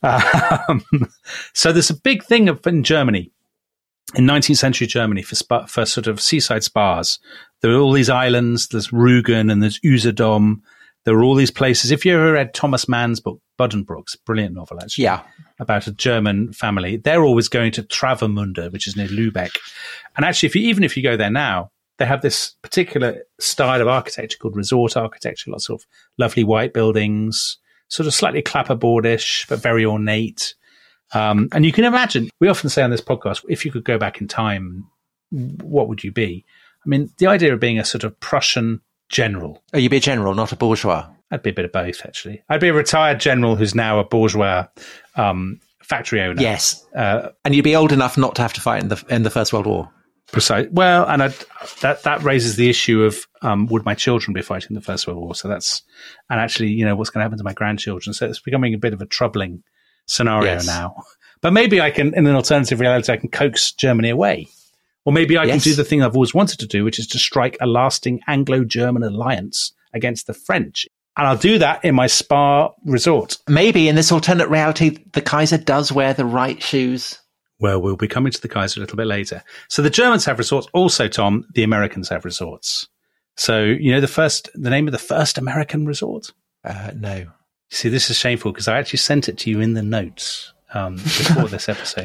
So there's a big thing in Germany, in 19th century Germany, for sort of seaside spas. There are all these islands. There's Rügen and there's Usedom. There are all these places. If you ever read Thomas Mann's book, Buddenbrooks, brilliant novel, actually, about a German family, they're always going to Travemünde, which is near Lübeck. And actually, if you go there now, they have this particular style of architecture called resort architecture, lots of lovely white buildings, sort of slightly clapperboardish, but very ornate. And you can imagine, we often say on this podcast, if you could go back in time, what would you be? I mean, the idea of being a sort of Prussian general. Oh, you'd be a general, not a bourgeois. I'd be a bit of both, actually. I'd be a retired general who's now a bourgeois factory owner. Yes. And you'd be old enough not to have to fight in the First World War. Precise. Well, and that raises the issue of would my children be fighting the First World War? So and actually, what's going to happen to my grandchildren? So it's becoming a bit of a troubling scenario now. But maybe I can, in an alternative reality, I can coax Germany away. Or maybe I can do the thing I've always wanted to do, which is to strike a lasting Anglo-German alliance against the French. And I'll do that in my spa resort. Maybe in this alternate reality, the Kaiser does wear the right shoes. Well, we'll be coming to the Kaiser a little bit later. So the Germans have resorts. Also, Tom, the Americans have resorts. So, the name of the first American resort? No. See, this is shameful because I actually sent it to you in the notes before this episode.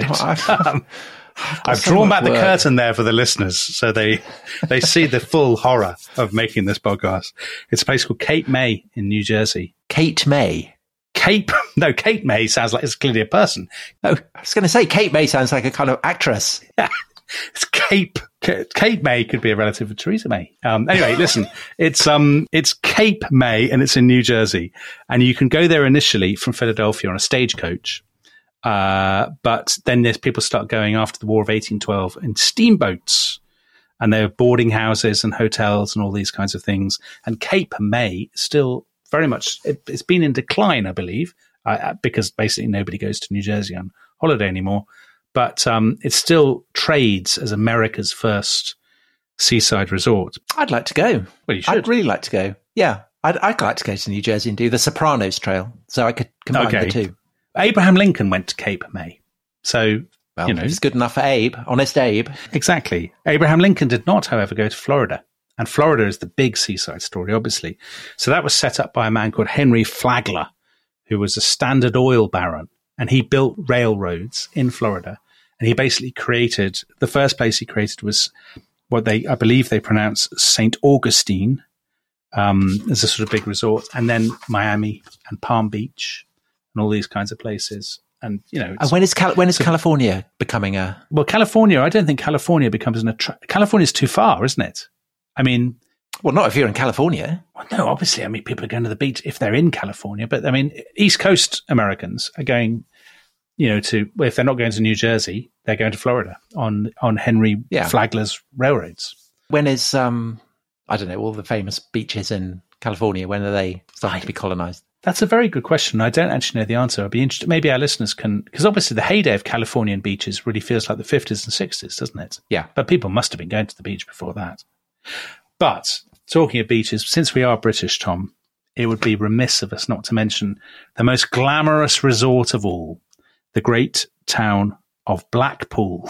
I've drawn back the curtain there for the listeners so they see the full horror of making this podcast. It's a place called Cape May in New Jersey. Kate May? Cape May sounds like it's clearly a person. Oh, I was going to say Kate May sounds like a kind of actress. Yeah. It's Kate May could be a relative of Theresa May. Anyway, listen, it's Cape May and it's in New Jersey. And you can go there initially from Philadelphia on a stagecoach. But then there's people start going after the War of 1812 in steamboats, and there are boarding houses and hotels and all these kinds of things. And Cape May still very much, it's been in decline, I believe, because basically nobody goes to New Jersey on holiday anymore. But it still trades as America's first seaside resort. I'd like to go. Well, you should. I'd really like to go. Yeah, I'd like to go to New Jersey and do the Sopranos Trail, so I could combine the two. Abraham Lincoln went to Cape May. So, well, it's good enough for Abe, honest Abe. Exactly. Abraham Lincoln did not, however, go to Florida. And Florida is the big seaside story, obviously. So that was set up by a man called Henry Flagler, who was a Standard Oil baron. And he built railroads in Florida. And he basically created, the first place he created was what I believe they pronounce St. Augustine, as a sort of big resort. And then Miami and Palm Beach and all these kinds of places. And, and when is California becoming a... Well, California, I don't think California becomes California's too far, isn't it? I mean... Well, not if you're in California. Well, no, obviously. I mean, people are going to the beach if they're in California. But, I mean, East Coast Americans are going, if they're not going to New Jersey, they're going to Florida on Henry Flagler's railroads. When is, I don't know, all the famous beaches in California, when are they starting to be colonized? That's a very good question. I don't actually know the answer. I'd be interested. Maybe our listeners can, because obviously the heyday of Californian beaches really feels like the 50s and 60s, doesn't it? Yeah. But people must have been going to the beach before that. But talking of beaches, since we are British, Tom, it would be remiss of us not to mention the most glamorous resort of all, the great town of Blackpool.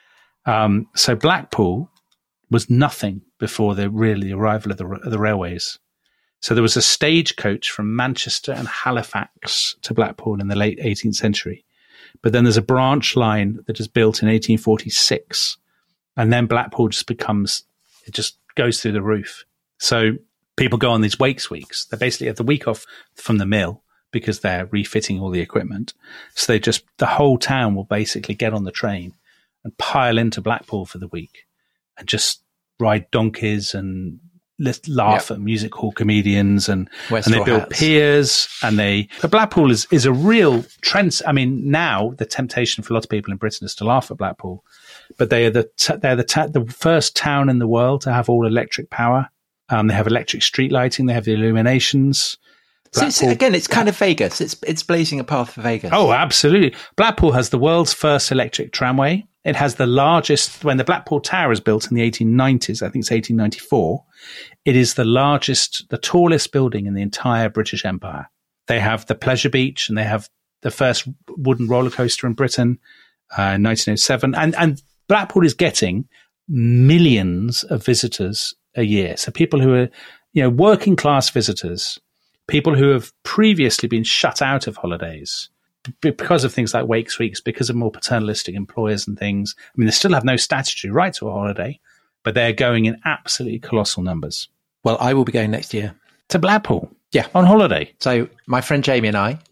So Blackpool was nothing before the arrival of the railways. So there was a stagecoach from Manchester and Halifax to Blackpool in the late 18th century. But then there's a branch line that is built in 1846. And then Blackpool just goes through the roof. So people go on these wakes weeks. They basically have the week off from the mill because they're refitting all the equipment. So the whole town will basically get on the train and pile into Blackpool for the week and just ride donkeys and laugh at music hall comedians and they build piers but Blackpool is a real trend. I mean, now the temptation for a lot of people in Britain is to laugh at Blackpool, but they're the first town in the world to have all electric power. They have electric street lighting. They have the illuminations. So it's kind of Vegas. It's blazing a path for Vegas. Oh, absolutely. Blackpool has the world's first electric tramway. It has the largest, when the Blackpool Tower was built in the 1890s, I think it's 1894, it is the tallest building in the entire British Empire. They have the Pleasure Beach and they have the first wooden roller coaster in Britain in 1907. And Blackpool is getting millions of visitors a year. So people who are, working class visitors, people who have previously been shut out of holidays because of things like wakes weeks, because of more paternalistic employers and things. I mean, they still have no statutory right to a holiday, but they're going in absolutely colossal numbers. Well, I will be going next year to Blackpool. Yeah, on holiday. So my friend Jamie and I,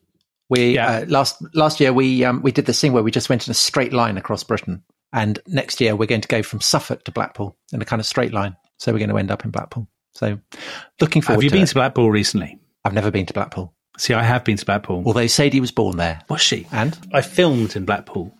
last year we did this thing where we just went in a straight line across Britain, and next year we're going to go from Suffolk to Blackpool in a kind of straight line. So we're going to end up in Blackpool. So looking forward. Have you been to Blackpool recently? I've never been to Blackpool. See, I have been to Blackpool. Although Sadie was born there. Was she? And? I filmed in Blackpool.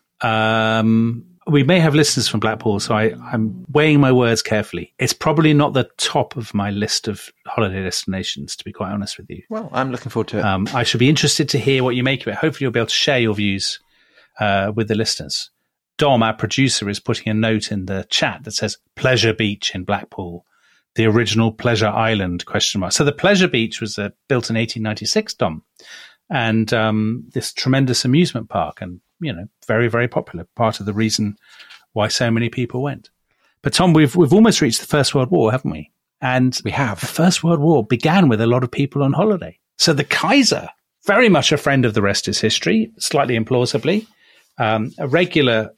We may have listeners from Blackpool, so I'm weighing my words carefully. It's probably not the top of my list of holiday destinations, to be quite honest with you. Well, I'm looking forward to it. I should be interested to hear what you make of it. Hopefully you'll be able to share your views with the listeners. Dom, our producer, is putting a note in the chat that says Pleasure Beach in Blackpool. The original Pleasure Island, ? So the Pleasure Beach was built in 1896, Dom, and this tremendous amusement park, and very, very popular. Part of the reason why so many people went. But Tom, we've almost reached the First World War, haven't we? And we have. The First World War began with a lot of people on holiday. So the Kaiser, very much a friend of the rest is history, slightly implausibly, a regular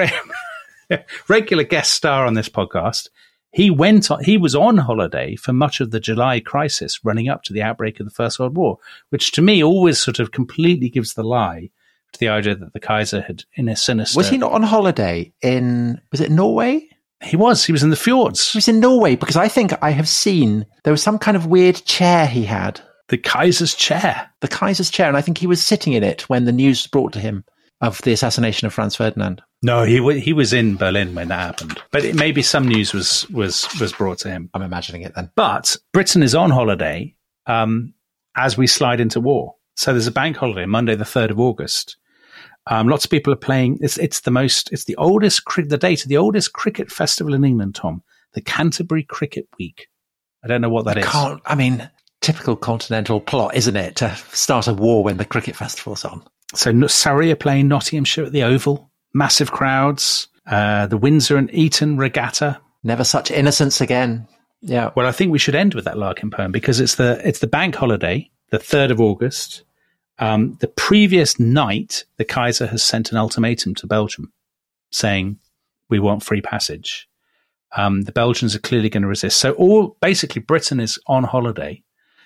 guest star on this podcast. He was on holiday for much of the July crisis running up to the outbreak of the First World War, which to me always sort of completely gives the lie to the idea that the Kaiser had, in a sinister... Was he not on holiday was it Norway? He was in the fjords. He was in Norway because I think I have seen, there was some kind of weird chair he had. The Kaiser's chair. The Kaiser's chair, and I think he was sitting in it when the news was brought to him of the assassination of Franz Ferdinand. No, he was in Berlin when that happened. But maybe some news was brought to him. I'm imagining it then. But Britain is on holiday as we slide into war. So there's a bank holiday, Monday the 3rd of August. Lots of people are playing. It's the oldest cricket festival in England, Tom. The Canterbury Cricket Week. I don't know what that is. typical continental plot, isn't it? To start a war when the cricket festival's on. So Surrey are playing Nottinghamshire at the Oval. Massive crowds. The Windsor and Eton regatta. Never such innocence again. Yeah. Well, I think we should end with that Larkin poem because it's the bank holiday, the 3rd of August. The previous night, the Kaiser has sent an ultimatum to Belgium saying, we want free passage. The Belgians are clearly going to resist. So basically Britain is on holiday.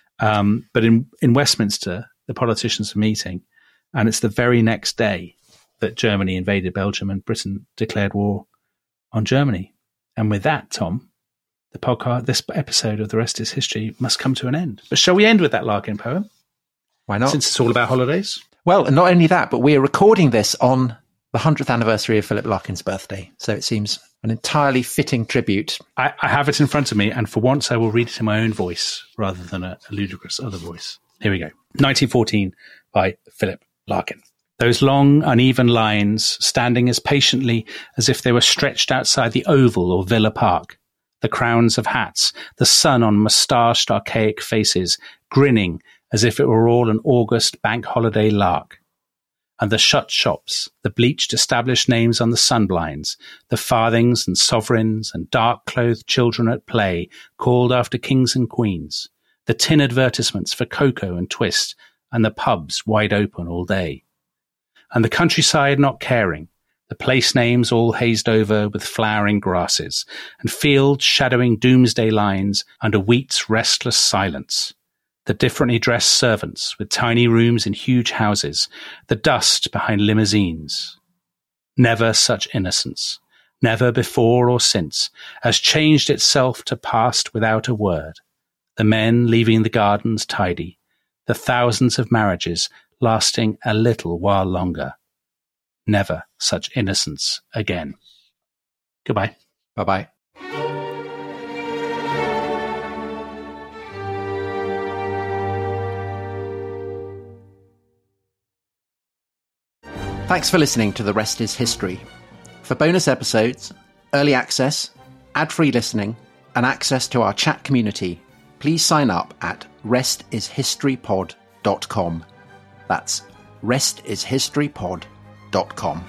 But in Westminster, the politicians are meeting, and it's the very next day that Germany invaded Belgium and Britain declared war on Germany. And with that, Tom, this episode of The Rest is History must come to an end. But shall we end with that Larkin poem? Why not? Since it's all about holidays. Well, not only that, but we are recording this on the 100th anniversary of Philip Larkin's birthday. So it seems an entirely fitting tribute. I have it in front of me, and for once I will read it in my own voice rather than a ludicrous other voice. Here we go. 1914 by Philip Larkin. Those long, uneven lines, standing as patiently as if they were stretched outside the Oval or Villa Park. The crowns of hats, the sun on moustached, archaic faces, grinning as if it were all an August bank holiday lark. And the shut shops, the bleached established names on the sunblinds, the farthings and sovereigns and dark-clothed children at play called after kings and queens, the tin advertisements for cocoa and twist, and the pubs wide open all day. And the countryside not caring, the place names all hazed over with flowering grasses, and fields shadowing doomsday lines under wheat's restless silence. The differently dressed servants with tiny rooms in huge houses, the dust behind limousines. Never such innocence, never before or since, has changed itself to past without a word. The men leaving the gardens tidy, the thousands of marriages lasting a little while longer. Never such innocence again. Goodbye. Bye-bye. Thanks for listening to The Rest is History. For bonus episodes, early access, ad-free listening, and access to our chat community, please sign up at restishistorypod.com. That's restishistorypod.com.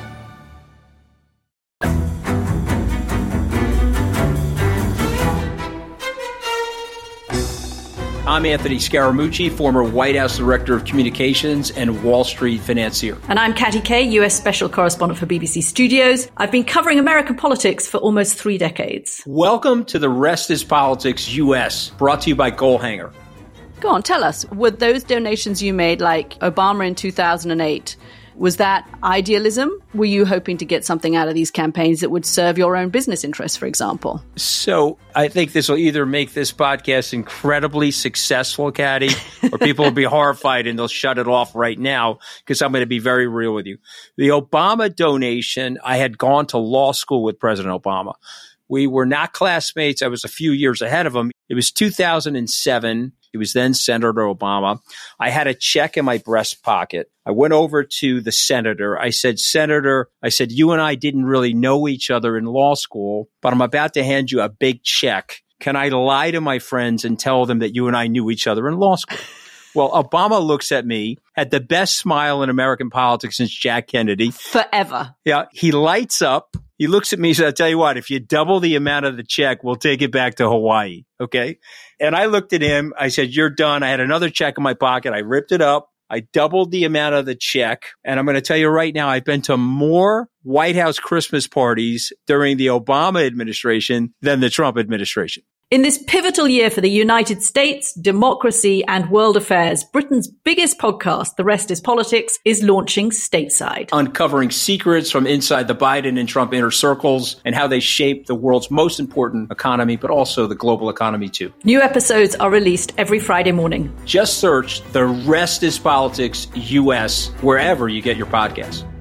I'm Anthony Scaramucci, former White House Director of Communications and Wall Street financier. And I'm Katty Kay, US Special Correspondent for BBC Studios. I've been covering American politics for almost 3 decades. Welcome to The Rest is Politics US, brought to you by Goalhanger. Go on, tell us, were those donations you made, like Obama in 2008, was that idealism? Were you hoping to get something out of these campaigns that would serve your own business interests, for example? So I think this will either make this podcast incredibly successful, Katty, or people will be horrified and they'll shut it off right now because I'm going to be very real with you. The Obama donation, I had gone to law school with President Obama. We were not classmates. I was a few years ahead of him. It was 2007. He was then Senator Obama. I had a check in my breast pocket. I went over to the senator. I said, Senator, you and I didn't really know each other in law school, but I'm about to hand you a big check. Can I lie to my friends and tell them that you and I knew each other in law school? Well, Obama looks at me, had the best smile in American politics since Jack Kennedy. Forever. Yeah. He lights up. He looks at me and says, I'll tell you what, if you double the amount of the check, we'll take it back to Hawaii. Okay. And I looked at him. I said, you're done. I had another check in my pocket. I ripped it up. I doubled the amount of the check. And I'm going to tell you right now, I've been to more White House Christmas parties during the Obama administration than the Trump administration. In this pivotal year for the United States, democracy, and world affairs, Britain's biggest podcast, The Rest is Politics, is launching stateside. Uncovering secrets from inside the Biden and Trump inner circles and how they shape the world's most important economy, but also the global economy too. New episodes are released every Friday morning. Just search The Rest is Politics US wherever you get your podcasts.